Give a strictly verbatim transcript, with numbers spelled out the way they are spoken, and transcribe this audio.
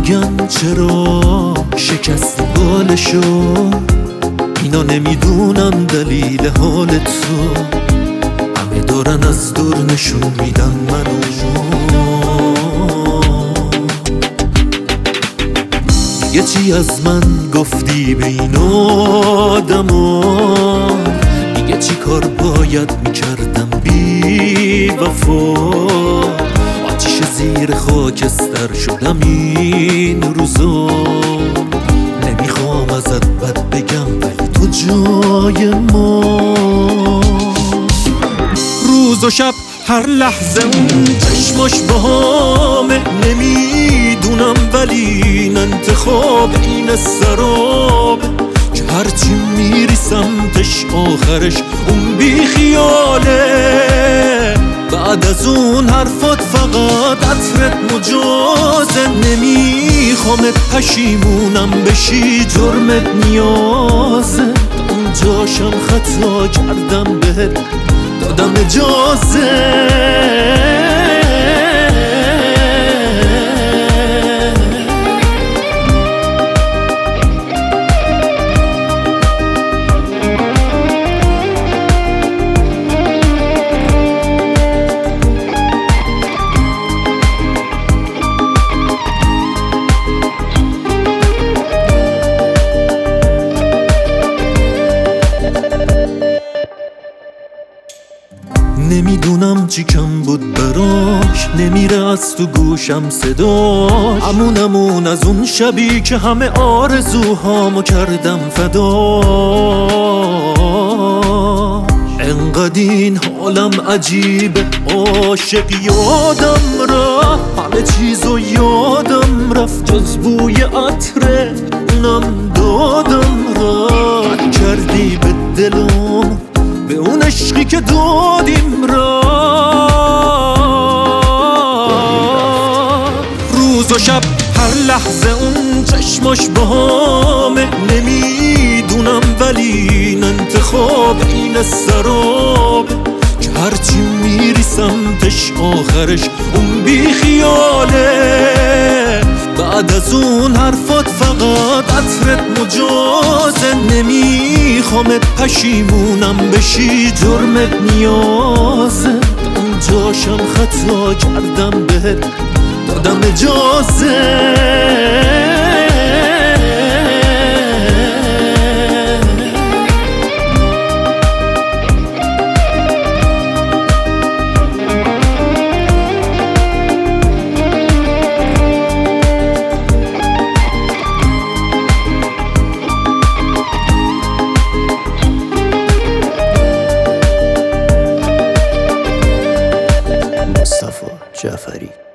میگن چرا شکست بالشو، اینا نمیدونن دلیل حال تو، همه دارن از دور نشون میدن منو. دیگه چی از من گفتی به این آدما، دیگه چی کار باید میکردم بی وفا، آتیش زیر خاکستر شدم این روزا. نمیخوام ازت بد بگم ولی تو جای ما، روز و شب هر لحظه اون چشماش باهامه، نمیدونم ولی این انتخاب این سرابه که هرچی میری سمتش آخرش اون بی خیاله. بعد از اون حرفات فقط عطرت مجازه، نمیخوامت پشیمونم بشی جرمت نیازه. اونجاشم خطا کردم بهت دادم اجازه. نمیدونم چی کم بود براش، نمیره از تو گوشم صداش، همون همون از اون شبی که همه آرزوهامو کردم فدا. انقدر این حالم عجیبه، عاشق یادم رفت، همه چیزو یادم رفت جز بوی عطره اونم دادم رفت. کردی به دلم به اون عشقی که دادیم را، روز و شب هر لحظه اون چشماش باهامه، نمیدونم ولی این انتخاب این سرابه که هرچی میری سمتش آخرش اون بی خیاله. بعد از اون حرفات فقط عطرت مجازه، نمیخوامت پشیمونم بشی جرمت نیازه. اونجاشم خطا کردم بهت دادم اجازه. مصطفی جعفری.